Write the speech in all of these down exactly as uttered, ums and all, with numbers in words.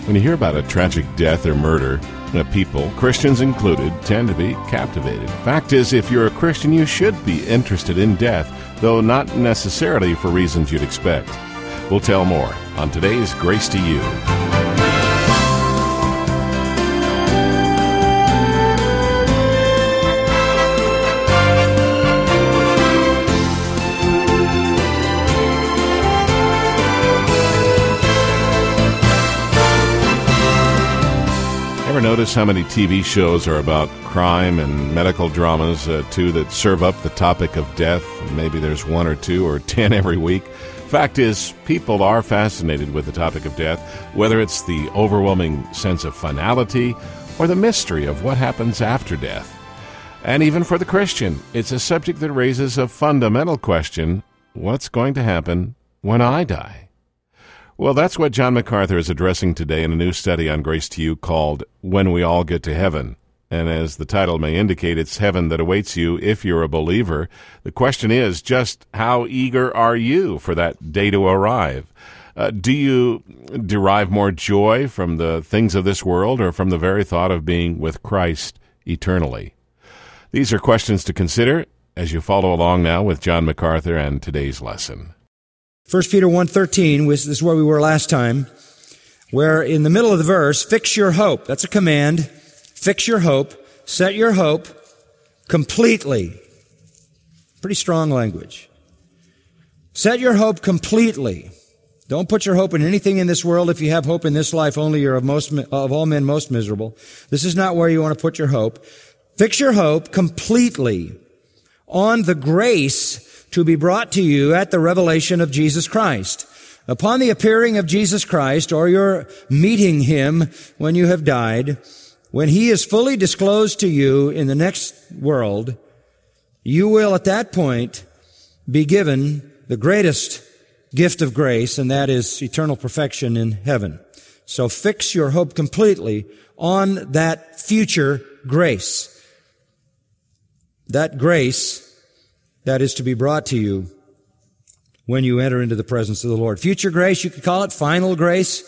When you hear about a tragic death or murder, people, Christians included, tend to be captivated. Fact is, if you're a Christian, you should be interested in death, though not necessarily for reasons you'd expect. We'll tell more on today's Grace to You. Ever notice how many T V shows are about crime and medical dramas, uh, too, that serve up the topic of death? Maybe there's one or two or ten every week. Fact is, people are fascinated with the topic of death, whether it's the overwhelming sense of finality or the mystery of what happens after death. And even for the Christian, it's a subject that raises a fundamental question: what's going to happen when I die? Well, that's what John MacArthur is addressing today in a new study on Grace to You called When We All Get to Heaven. And as the title may indicate, it's heaven that awaits you if you're a believer. The question is, just how eager are you for that day to arrive? Uh, do you derive more joy from the things of this world or from the very thought of being with Christ eternally? These are questions to consider as you follow along now with John MacArthur and today's lesson. First Peter one thirteen, this is where we were last time, where in the middle of the verse, fix your hope. That's a command. Fix your hope. Set your hope completely. Pretty strong language. Set your hope completely. Don't put your hope in anything in this world. If you have hope in this life, only you're of, most, of all men most miserable. This is not where you want to put your hope. Fix your hope completely on the grace to be brought to you at the revelation of Jesus Christ. Upon the appearing of Jesus Christ, or your meeting Him when you have died, when He is fully disclosed to you in the next world, you will at that point be given the greatest gift of grace, and that is eternal perfection in heaven. So fix your hope completely on that future grace. That grace that is to be brought to you when you enter into the presence of the Lord. Future grace, you could call it final grace.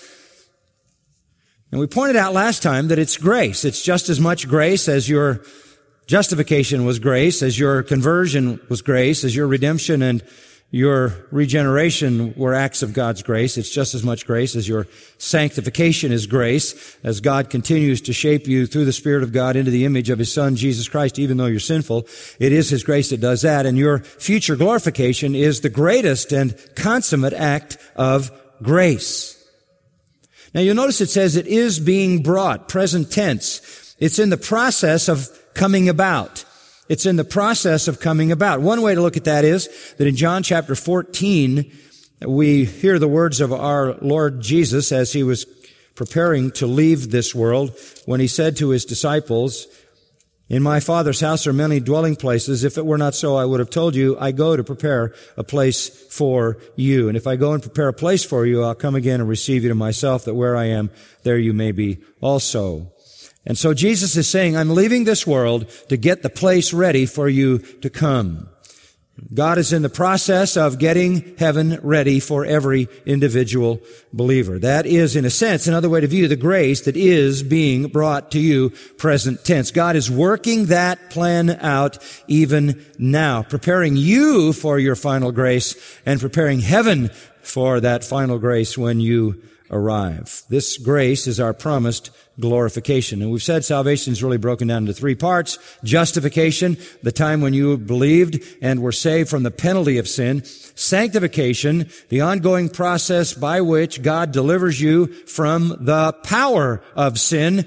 And we pointed out last time that it's grace. It's just as much grace as your justification was grace, as your conversion was grace, as your redemption and your regeneration were acts of God's grace. It's just as much grace as your sanctification is grace, as God continues to shape you through the Spirit of God into the image of His Son, Jesus Christ, even though you're sinful. It is His grace that does that. And your future glorification is the greatest and consummate act of grace. Now you'll notice it says it is being brought, present tense. It's in the process of coming about. It's in the process of coming about. One way to look at that is that in John chapter fourteen, we hear the words of our Lord Jesus as He was preparing to leave this world, when He said to His disciples, "In my Father's house are many dwelling places. If it were not so, I would have told you, I go to prepare a place for you. And if I go and prepare a place for you, I'll come again and receive you to myself, that where I am, there you may be also." And so Jesus is saying, I'm leaving this world to get the place ready for you to come. God is in the process of getting heaven ready for every individual believer. That is, in a sense, another way to view the grace that is being brought to you, present tense. God is working that plan out even now, preparing you for your final grace and preparing heaven for that final grace when you arrive. This grace is our promised glorification. And we've said salvation is really broken down into three parts. Justification, the time when you believed and were saved from the penalty of sin. Sanctification, the ongoing process by which God delivers you from the power of sin.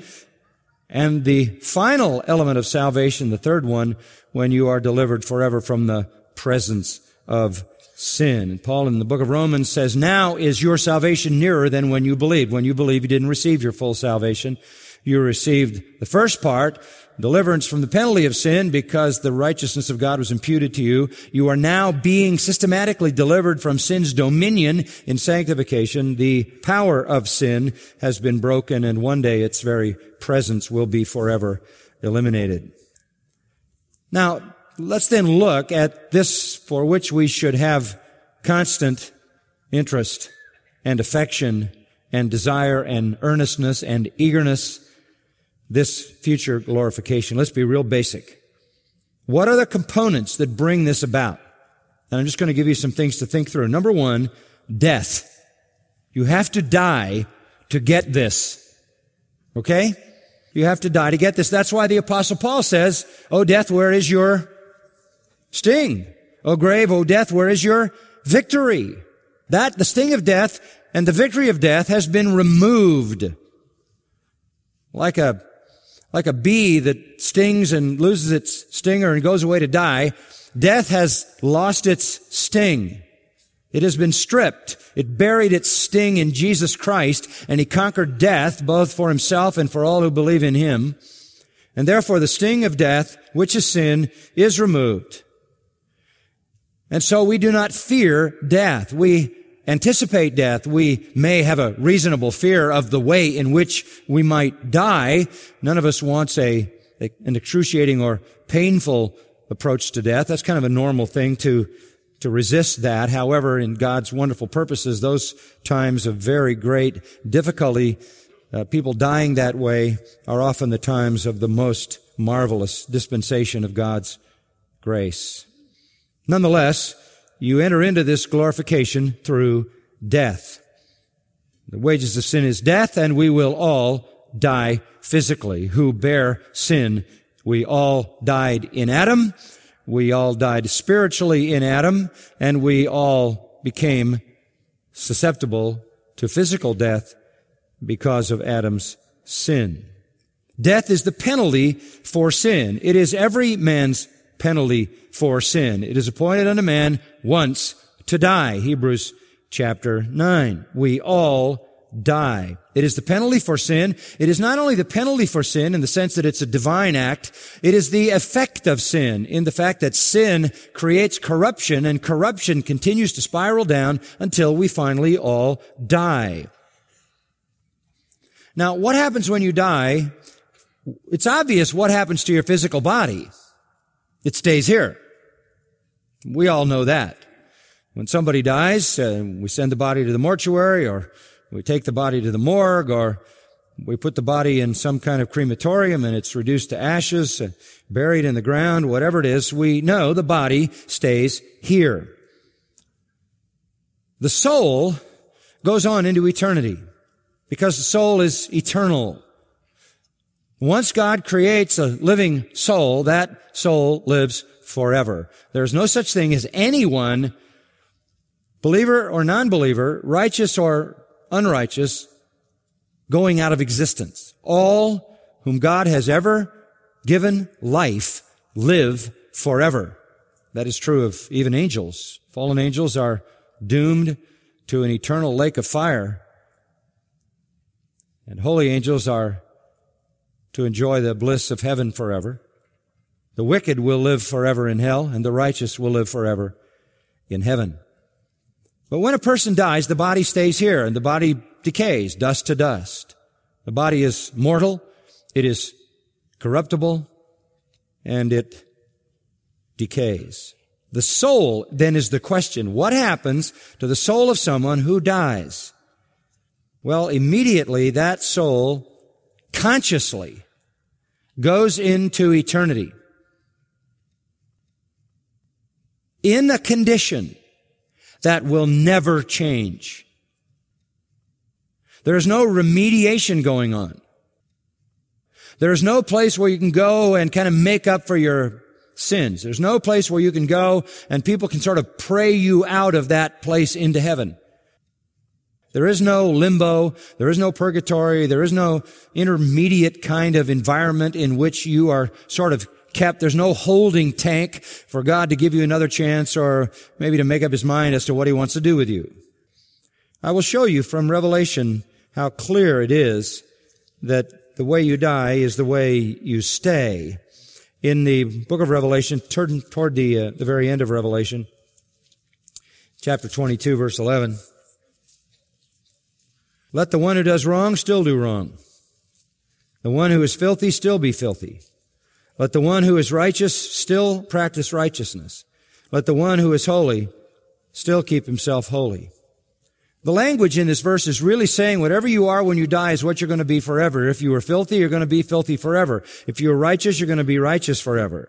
And the final element of salvation, the third one, when you are delivered forever from the presence of sin. And Paul in the book of Romans says, now is your salvation nearer than when you believed. When you believed, you didn't receive your full salvation. You received the first part, deliverance from the penalty of sin, because the righteousness of God was imputed to you. You are now being systematically delivered from sin's dominion in sanctification. The power of sin has been broken, and one day its very presence will be forever eliminated. Now, let's then look at this for which we should have constant interest and affection and desire and earnestness and eagerness this future glorification. Let's be real basic. What are the components that bring this about? And I'm just going to give you some things to think through. Number one, death. You have to die to get this. Okay? You have to die to get this. That's why the Apostle Paul says, "O death, where is your sting? O grave, O death, where is your victory?" That, the sting of death and the victory of death has been removed. Like a, like a bee that stings and loses its stinger and goes away to die, death has lost its sting. It has been stripped. It buried its sting in Jesus Christ, and He conquered death, both for Himself and for all who believe in Him. And therefore the sting of death, which is sin, is removed. And so we do not fear death. We anticipate death. We may have a reasonable fear of the way in which we might die. None of us wants a, an excruciating or painful approach to death. That's kind of a normal thing to to resist that. However, in God's wonderful purposes, those times of very great difficulty, uh, people dying that way, are often the times of the most marvelous dispensation of God's grace. Nonetheless, you enter into this glorification through death. The wages of sin is death, and we will all die physically who bear sin. We all died in Adam. We all died spiritually in Adam, and we all became susceptible to physical death because of Adam's sin. Death is the penalty for sin. It is every man's penalty for sin. It is appointed unto man once to die. Hebrews chapter nine. We all die. It is the penalty for sin. It is not only the penalty for sin in the sense that it's a divine act, it is the effect of sin in the fact that sin creates corruption, and corruption continues to spiral down until we finally all die. Now, what happens when you die? It's obvious what happens to your physical body. It stays here. We all know that. When somebody dies, uh, we send the body to the mortuary, or we take the body to the morgue, or we put the body in some kind of crematorium and it's reduced to ashes, uh, buried in the ground, whatever it is. We know the body stays here. The soul goes on into eternity because the soul is eternal. Once God creates a living soul, that soul lives forever. There's no such thing as anyone, believer or non-believer, righteous or unrighteous, going out of existence. All whom God has ever given life live forever. That is true of even angels. Fallen angels are doomed to an eternal lake of fire, and holy angels are to enjoy the bliss of heaven forever. The wicked will live forever in hell, and the righteous will live forever in heaven. But when a person dies, the body stays here, and the body decays, dust to dust. The body is mortal, it is corruptible, and it decays. The soul, then, is the question. What happens to the soul of someone who dies? Well, immediately that soul consciously goes into eternity in a condition that will never change. There is no remediation going on. There is no place where you can go and kind of make up for your sins. There's no place where you can go and people can sort of pray you out of that place into heaven. There is no limbo. There is no purgatory. There is no intermediate kind of environment in which you are sort of kept. There's no holding tank for God to give you another chance or maybe to make up His mind as to what He wants to do with you. I will show you from Revelation how clear it is that the way you die is the way you stay. In the book of Revelation, turn toward the, uh, the very end of Revelation, chapter twenty-two, verse eleven. Let the one who does wrong still do wrong. The one who is filthy still be filthy. Let the one who is righteous still practice righteousness. Let the one who is holy still keep himself holy. The language in this verse is really saying whatever you are when you die is what you're going to be forever. If you are filthy, you're going to be filthy forever. If you are righteous, you're going to be righteous forever.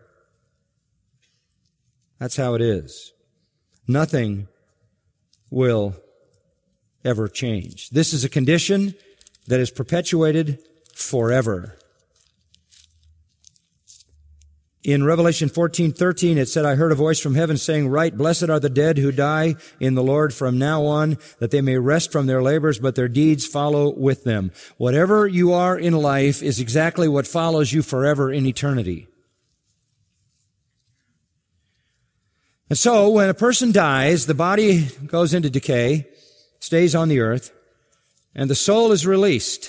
That's how it is. Nothing will ever change. This is a condition that is perpetuated forever. In Revelation fourteen thirteen, it said, I heard a voice from heaven saying, Write, blessed are the dead who die in the Lord from now on, that they may rest from their labors, but their deeds follow with them. Whatever you are in life is exactly what follows you forever in eternity. And so, when a person dies, the body goes into decay, stays on the earth, and the soul is released.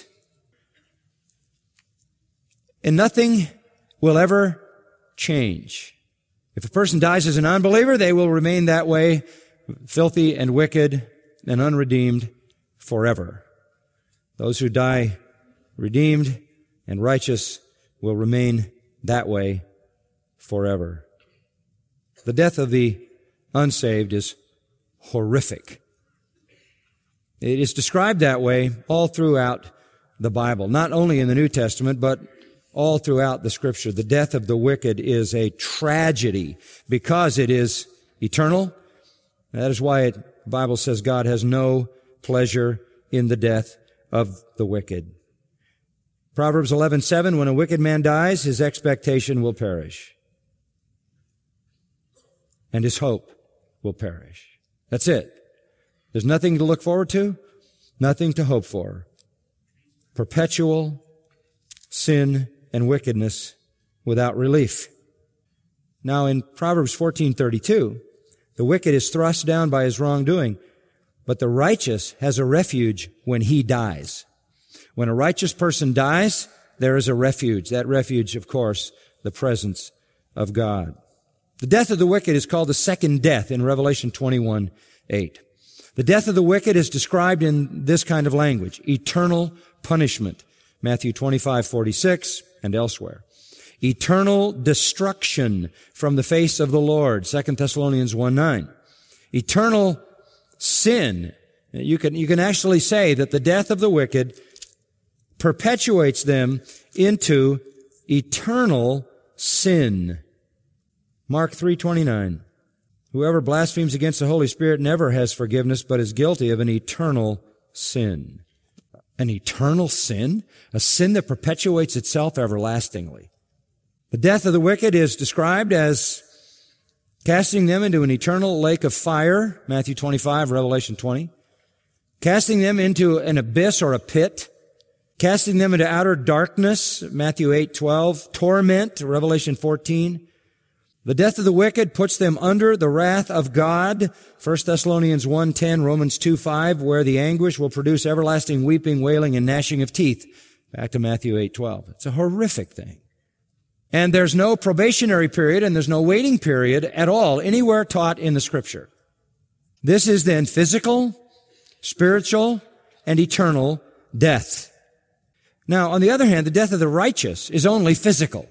And nothing will ever change. If a person dies as an unbeliever, they will remain that way, filthy and wicked and unredeemed forever. Those who die redeemed and righteous will remain that way forever. The death of the unsaved is horrific. It is described that way all throughout the Bible, not only in the New Testament, but all throughout the Scripture. The death of the wicked is a tragedy because it is eternal. That is why it, the Bible says God has no pleasure in the death of the wicked. Proverbs eleven seven, when a wicked man dies, his expectation will perish, and his hope will perish. That's it. There's nothing to look forward to, nothing to hope for. Perpetual sin and wickedness without relief. Now in Proverbs fourteen thirty-two, the wicked is thrust down by his wrongdoing, but the righteous has a refuge when he dies. When a righteous person dies, there is a refuge. That refuge, of course, the presence of God. The death of the wicked is called the second death in Revelation twenty-one eight. The death of the wicked is described in this kind of language, eternal punishment, Matthew twenty-five forty-six and elsewhere. Eternal destruction from the face of the Lord, Second Thessalonians one nine. Eternal sin. You can, you can actually say that the death of the wicked perpetuates them into eternal sin. Mark three twenty-nine. Whoever blasphemes against the Holy Spirit never has forgiveness, but is guilty of an eternal sin. An eternal sin? A sin that perpetuates itself everlastingly. The death of the wicked is described as casting them into an eternal lake of fire, Matthew twenty-five, Revelation twenty. Casting them into an abyss or a pit. Casting them into outer darkness, Matthew eight twelve. Torment, Revelation fourteen. The death of the wicked puts them under the wrath of God, First Thessalonians one ten, Romans two five, where the anguish will produce everlasting weeping, wailing, and gnashing of teeth. Back to Matthew eight twelve. It's a horrific thing. And there's no probationary period and there's no waiting period at all anywhere taught in the Scripture. This is then physical, spiritual, and eternal death. Now, on the other hand, the death of the righteous is only physical.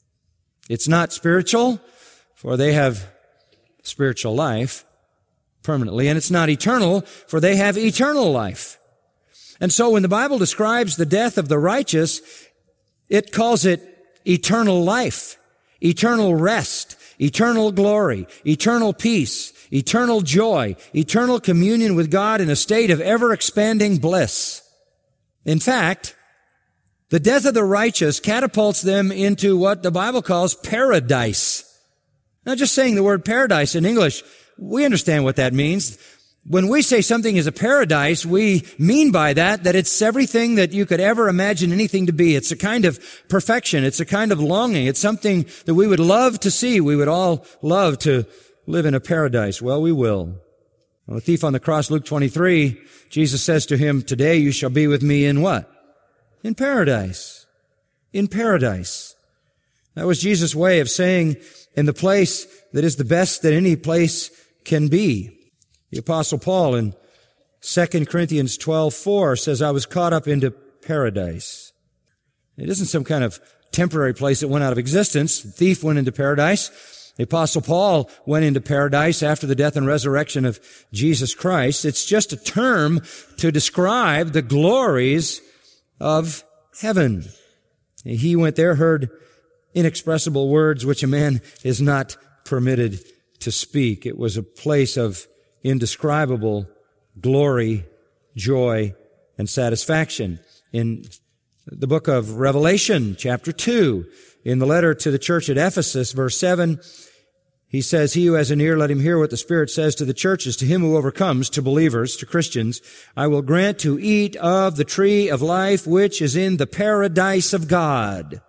It's not spiritual, for they have spiritual life permanently, and it's not eternal, for they have eternal life. And so when the Bible describes the death of the righteous, it calls it eternal life, eternal rest, eternal glory, eternal peace, eternal joy, eternal communion with God in a state of ever-expanding bliss. In fact, the death of the righteous catapults them into what the Bible calls paradise. Now, just saying the word paradise in English, we understand what that means. When we say something is a paradise, we mean by that that it's everything that you could ever imagine anything to be. It's a kind of perfection. It's a kind of longing. It's something that we would love to see. We would all love to live in a paradise. Well, we will. On the thief on the cross, Luke twenty-three, Jesus says to him, "Today you shall be with me in what? In paradise. In paradise." That was Jesus' way of saying in the place that is the best that any place can be. The Apostle Paul in Second Corinthians twelve four says, "I was caught up into paradise." It isn't some kind of temporary place that went out of existence. The thief went into paradise. The Apostle Paul went into paradise after the death and resurrection of Jesus Christ. It's just a term to describe the glories of heaven. He went there, heard inexpressible words which a man is not permitted to speak. It was a place of indescribable glory, joy, and satisfaction. In the book of Revelation, chapter two, in the letter to the church at Ephesus, verse seven, he says, "He who has an ear, let him hear what the Spirit says to the churches. To him who overcomes, to believers, to Christians, I will grant to eat of the tree of life, which is in the paradise of God."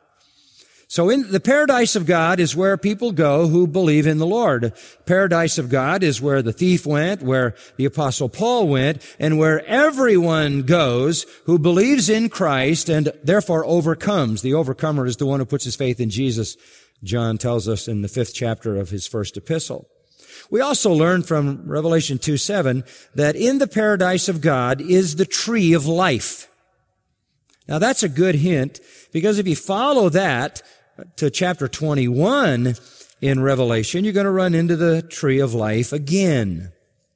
So in the paradise of God is where people go who believe in the Lord. Paradise of God is where the thief went, where the Apostle Paul went, and where everyone goes who believes in Christ and therefore overcomes. The overcomer is the one who puts his faith in Jesus, John tells us in the fifth chapter of his first epistle. We also learn from Revelation two seven that in the paradise of God is the tree of life. Now that's a good hint, because if you follow that to chapter twenty-one in Revelation, you're going to run into the tree of life again.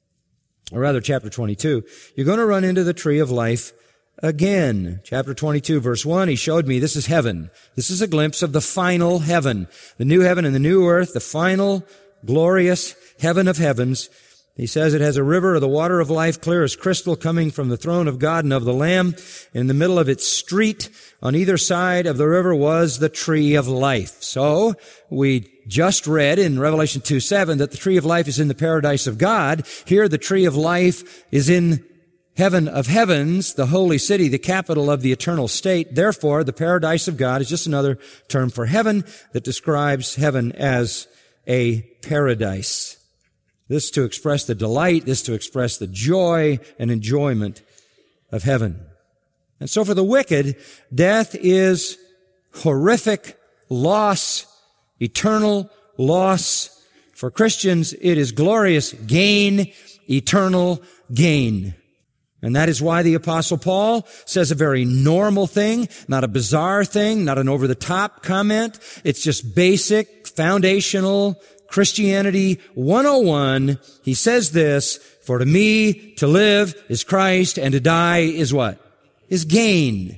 Or rather, chapter twenty-two. You're going to run into the tree of life again. Chapter twenty-two, verse one, he showed me, this is heaven. This is a glimpse of the final heaven. The new heaven and the new earth, the final glorious heaven of heavens. He says it has a river of the water of life, clear as crystal, coming from the throne of God and of the Lamb. In the middle of its street, on either side of the river, was the tree of life. So, we just read in Revelation two seven that the tree of life is in the paradise of God. Here, the tree of life is in heaven of heavens, the holy city, the capital of the eternal state. Therefore, the paradise of God is just another term for heaven that describes heaven as a paradise. This to express the delight, this to express the joy and enjoyment of heaven. And so for the wicked, death is horrific loss, eternal loss. For Christians, it is glorious gain, eternal gain. And that is why the Apostle Paul says a very normal thing, not a bizarre thing, not an over-the-top comment. It's just basic, foundational Christianity one oh one. He says this, "For to me to live is Christ, and to die is what? Is gain."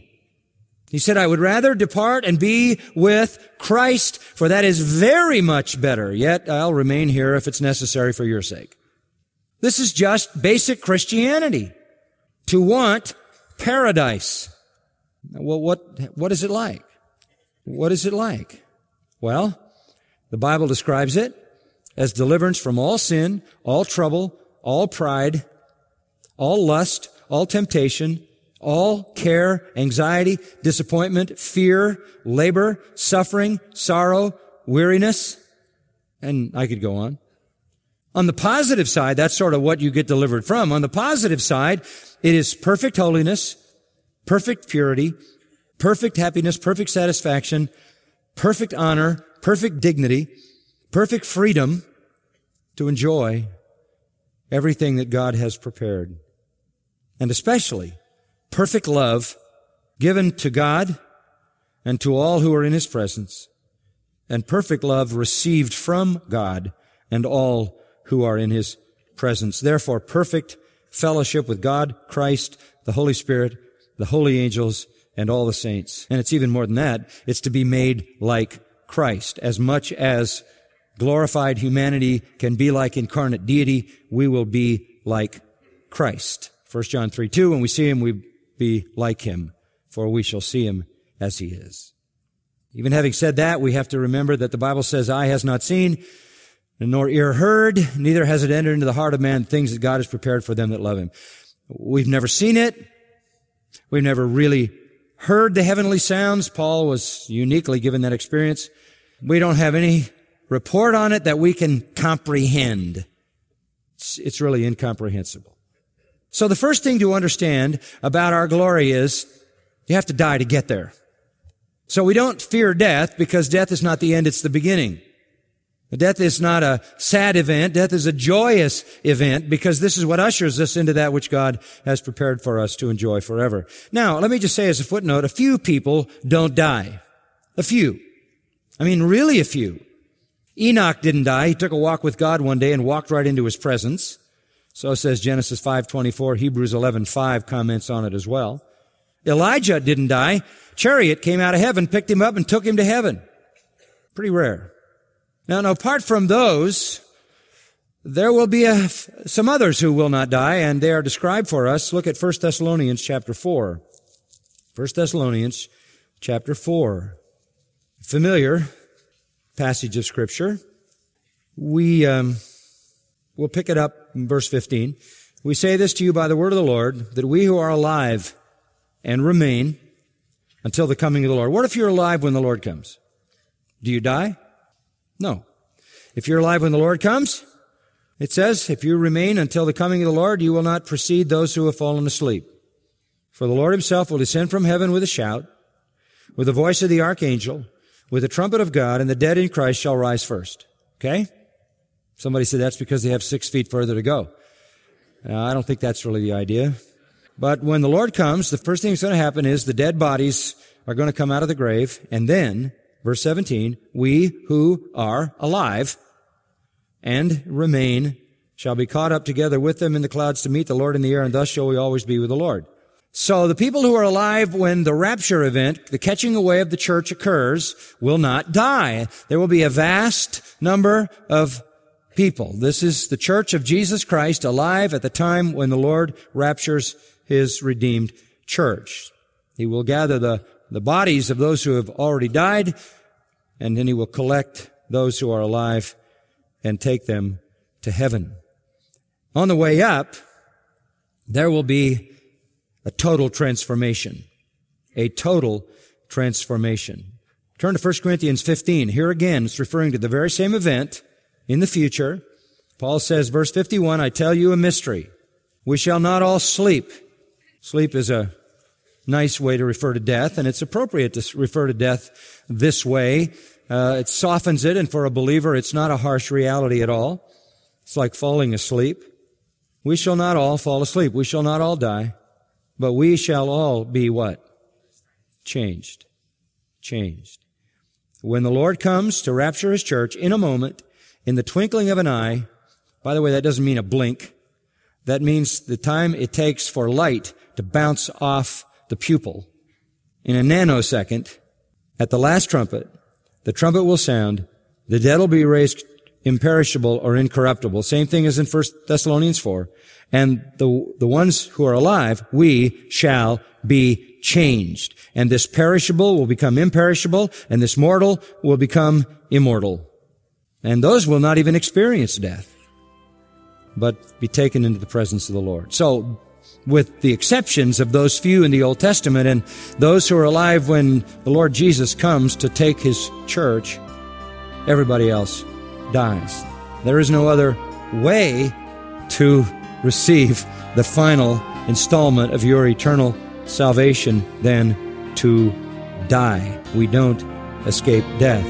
He said, "I would rather depart and be with Christ, for that is very much better. Yet I'll remain here if it's necessary for your sake." This is just basic Christianity. To want paradise. Well, what, what is it like? What is it like? Well, the Bible describes it as deliverance from all sin, all trouble, all pride, all lust, all temptation, all care, anxiety, disappointment, fear, labor, suffering, sorrow, weariness, and I could go on. On the positive side, that's sort of what you get delivered from. On the positive side, it is perfect holiness, perfect purity, perfect happiness, perfect satisfaction, perfect honor, perfect dignity, perfect freedom to enjoy everything that God has prepared. And especially perfect love given to God and to all who are in His presence, and perfect love received from God and all who are in His presence. Therefore, perfect fellowship with God, Christ, the Holy Spirit, the holy angels, and all the saints. And it's even more than that. It's to be made like Christ. As much as glorified humanity can be like incarnate deity, we will be like Christ. First John three two, when we see Him, we be like Him, for we shall see Him as He is. Even having said that, we have to remember that the Bible says, "Eye has not seen, nor ear heard, neither has it entered into the heart of man things that God has prepared for them that love Him." We've never seen it. We've never really heard the heavenly sounds. Paul was uniquely given that experience. We don't have any report on it that we can comprehend. It's, it's really incomprehensible. So the first thing to understand about our glory is you have to die to get there. So we don't fear death, because death is not the end, it's the beginning. Death is not a sad event. Death is a joyous event, because this is what ushers us into that which God has prepared for us to enjoy forever. Now, let me just say as a footnote, a few people don't die. A few. I mean, really a few. Enoch didn't die. He took a walk with God one day and walked right into his presence. So says Genesis five twenty-four. Hebrews eleven five comments on it as well. Elijah didn't die. Chariot came out of heaven, picked him up, and took him to heaven. Pretty rare. Now, now apart from those, there will be a, some others who will not die, and they are described for us. Look at First Thessalonians chapter four. First Thessalonians chapter four. Familiar passage of Scripture. We um, will pick it up in verse fifteen. We say this to you by the word of the Lord, that we who are alive and remain until the coming of the Lord. What if you're alive when the Lord comes? Do you die? No. If you're alive when the Lord comes, it says, if you remain until the coming of the Lord, you will not precede those who have fallen asleep. For the Lord himself will descend from heaven with a shout, with the voice of the archangel, with the trumpet of God, and the dead in Christ shall rise first. Okay? Somebody said that's because they have six feet further to go. Uh, I don't think that's really the idea. But when the Lord comes, the first thing that's going to happen is the dead bodies are going to come out of the grave, and then, verse seventeen, we who are alive and remain shall be caught up together with them in the clouds to meet the Lord in the air, and thus shall we always be with the Lord. So the people who are alive when the rapture event, the catching away of the church occurs, will not die. There will be a vast number of people. This is the church of Jesus Christ alive at the time when the Lord raptures his redeemed church. He will gather the, the bodies of those who have already died, and then he will collect those who are alive and take them to heaven. On the way up, there will be a total transformation. A total transformation. Turn to First Corinthians fifteen. Here again, it's referring to the very same event in the future. Paul says, verse fifty-one, I tell you a mystery. We shall not all sleep. Sleep is a nice way to refer to death, and it's appropriate to refer to death this way. Uh, it softens it, and for a believer, it's not a harsh reality at all. It's like falling asleep. We shall not all fall asleep. We shall not all die. But we shall all be what? Changed. Changed. When the Lord comes to rapture his church in a moment, in the twinkling of an eye, by the way, that doesn't mean a blink. That means the time it takes for light to bounce off the pupil. In a nanosecond, at the last trumpet, the trumpet will sound, the dead will be raised imperishable or incorruptible. Same thing as in First Thessalonians four. And the, the ones who are alive, we shall be changed. And this perishable will become imperishable, and this mortal will become immortal. And those will not even experience death, but be taken into the presence of the Lord. So, with the exceptions of those few in the Old Testament and those who are alive when the Lord Jesus comes to take his church, everybody else dies. There is no other way to receive the final installment of your eternal salvation than to die. We don't escape death.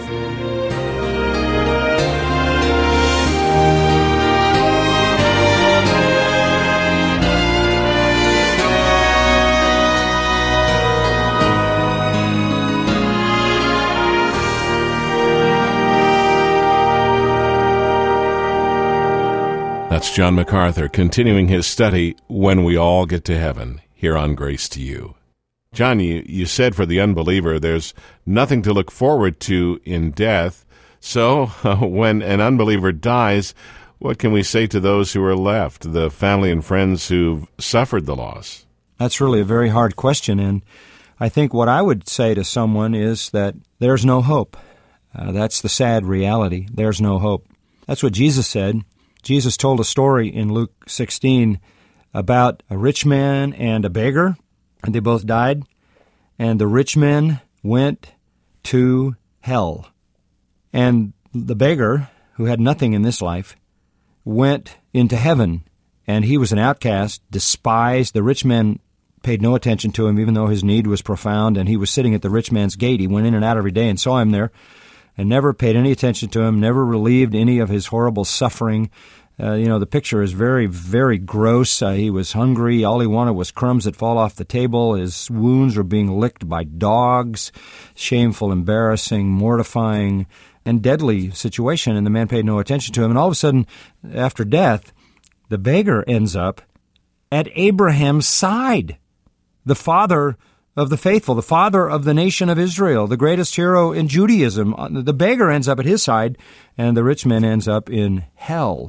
That's John MacArthur continuing his study, When We All Get to Heaven, here on Grace to You. John, you, you said for the unbeliever there's nothing to look forward to in death. So uh, when an unbeliever dies, what can we say to those who are left, the family and friends who've suffered the loss? That's really a very hard question, and I think what I would say to someone is that there's no hope. Uh, that's the sad reality. There's no hope. That's what Jesus said. Jesus told a story in Luke sixteen about a rich man and a beggar, and they both died. And the rich man went to hell. And the beggar, who had nothing in this life, went into heaven. And he was an outcast, despised. The rich man paid no attention to him, even though his need was profound, and he was sitting at the rich man's gate. He went in and out every day and saw him there, and never paid any attention to him, never relieved any of his horrible suffering. Uh, you know, the picture is very, very gross. Uh, he was hungry. All he wanted was crumbs that fall off the table. His wounds were being licked by dogs. Shameful, embarrassing, mortifying, and deadly situation, and the man paid no attention to him. And all of a sudden, after death, the beggar ends up at Abraham's side, the father of the faithful, the father of the nation of Israel, the greatest hero in Judaism. The beggar ends up at his side, and the rich man ends up in hell.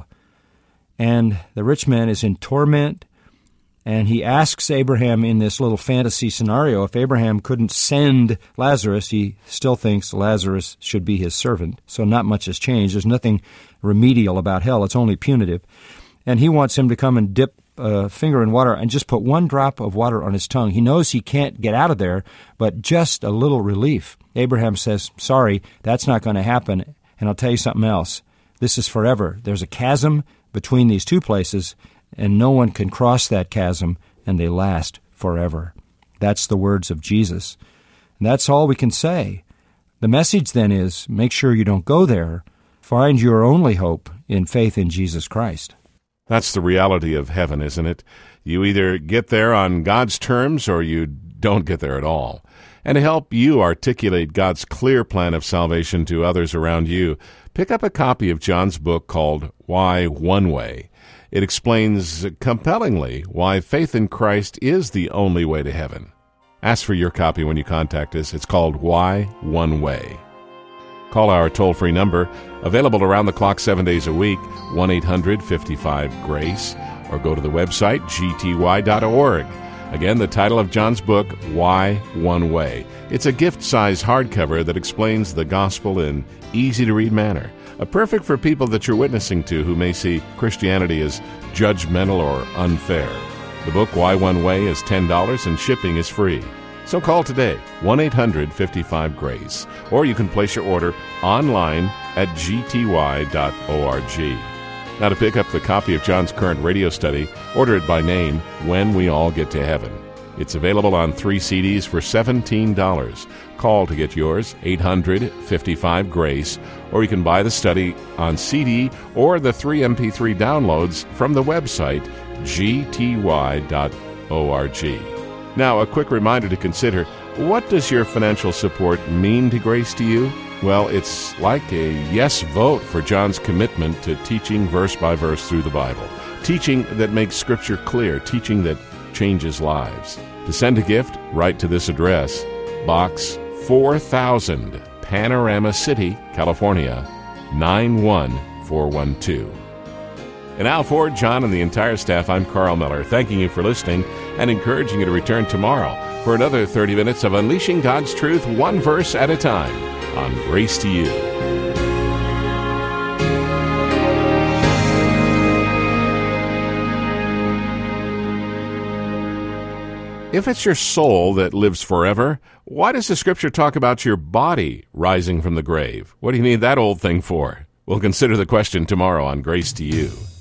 And the rich man is in torment, and he asks Abraham in this little fantasy scenario, if Abraham couldn't send Lazarus, he still thinks Lazarus should be his servant. So not much has changed. There's nothing remedial about hell. It's only punitive. And he wants him to come and dip a finger in water and just put one drop of water on his tongue. He knows he can't get out of there, but just a little relief. Abraham says, sorry, that's not going to happen. And I'll tell you something else. This is forever. There's a chasm between these two places, and no one can cross that chasm, and they last forever. That's the words of Jesus. And that's all we can say. The message then is, make sure you don't go there. Find your only hope in faith in Jesus Christ. That's the reality of heaven, isn't it? You either get there on God's terms or you don't get there at all. And to help you articulate God's clear plan of salvation to others around you, pick up a copy of John's book called Why One Way. It explains compellingly why faith in Christ is the only way to heaven. Ask for your copy when you contact us. It's called Why One Way. Call our toll-free number, available around the clock seven days a week, one eight hundred fifty-five GRACE, or go to the website g t y dot org. Again, the title of John's book, Why One Way. It's a gift-size hardcover that explains the gospel in easy-to-read manner, a perfect for people that you're witnessing to who may see Christianity as judgmental or unfair. The book, Why One Way, is ten dollars and shipping is free. So call today, one eight hundred fifty-five GRACE, or you can place your order online at g t y dot org. Now, to pick up the copy of John's current radio study, order it by name, When We All Get to Heaven. It's available on three C Ds for seventeen dollars. Call to get yours, eight hundred fifty-five GRACE, or you can buy the study on C D or the three M P three downloads from the website, g t y dot org. Now, a quick reminder to consider, what does your financial support mean to Grace to you? Well, it's like a yes vote for John's commitment to teaching verse by verse through the Bible, teaching that makes Scripture clear, teaching that changes lives. To send a gift, write to this address, Box four thousand, Panorama City, California, nine one four one two. And now for John and the entire staff, I'm Carl Miller, thanking you for listening and encouraging you to return tomorrow for another thirty minutes of unleashing God's truth one verse at a time on Grace to You. If it's your soul that lives forever, why does the Scripture talk about your body rising from the grave? What do you need that old thing for? We'll consider the question tomorrow on Grace to You.